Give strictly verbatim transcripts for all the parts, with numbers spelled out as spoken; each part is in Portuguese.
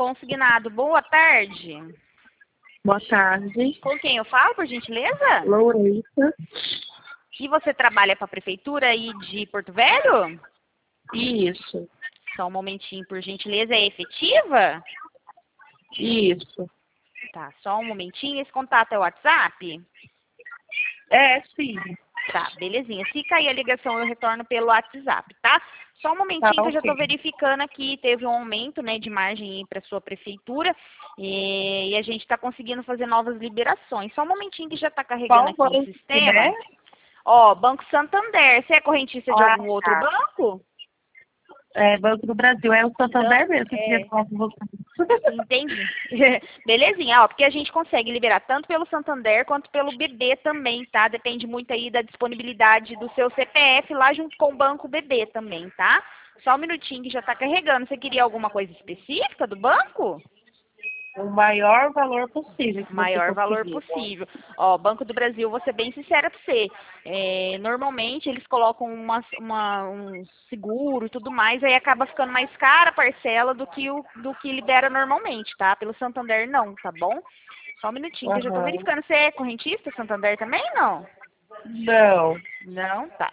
Consignado, boa tarde. Boa tarde. Com quem eu falo, por gentileza? Lourença. E você trabalha para a prefeitura aí de Porto Velho? Isso. Só um momentinho, por gentileza. É efetiva? Isso. Tá, só um momentinho. Esse contato é o WhatsApp? É, sim. Tá, belezinha. Se cair a ligação, eu retorno pelo WhatsApp, tá? Só um momentinho Tá, que eu já ok. estou verificando aqui, teve um aumento, né, de margem para sua prefeitura e, e a gente está conseguindo fazer novas liberações. Só um momentinho que já está carregando Qual aqui no banco que sistema. é? Ó, Banco Santander, você é correntista de Ah, algum outro tá. banco? É, Banco do Brasil. É o Santander Então, mesmo que eu queria é, falar com você. entendi. Belezinha, ó, porque a gente consegue liberar tanto pelo Santander quanto pelo B B também, tá? Depende muito aí da disponibilidade do seu C P F lá junto com o banco B B também, tá? Só um minutinho que já tá carregando. Você queria alguma coisa específica do banco? O maior valor possível que você Maior valor conseguir. possível. Ó, Banco do Brasil, vou ser bem sincera pra você. É, normalmente eles colocam uma, uma- um seguro e tudo mais, aí acaba ficando mais cara a parcela do que, o, do que libera normalmente, tá? Pelo Santander não, tá bom? Só um minutinho que eu já tô Aham. verificando. Você é correntista Santander também, não? Não. Não? Tá.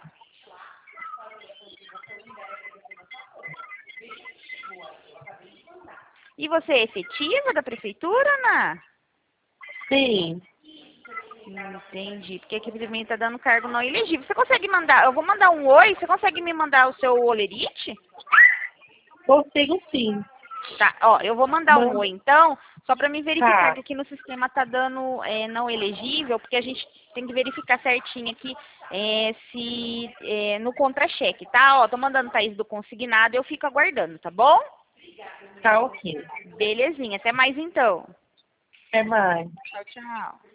E você é efetiva da prefeitura, Ana? Sim. Entendi, porque aqui pra mim tá dando cargo não elegível. Você consegue mandar, eu vou mandar um oi, você consegue me mandar o seu olerite? Consigo sim. Tá, ó, eu vou mandar um Manda. oi então, só para me verificar Tá. que aqui no sistema tá dando é, não elegível, porque a gente tem que verificar certinho aqui é, se é, no contra-cheque, tá? Ó, tô mandando Thaís do consignado, eu fico aguardando, tá bom? Tá ok. Belezinha, até mais então. Até mais. Tchau, tchau.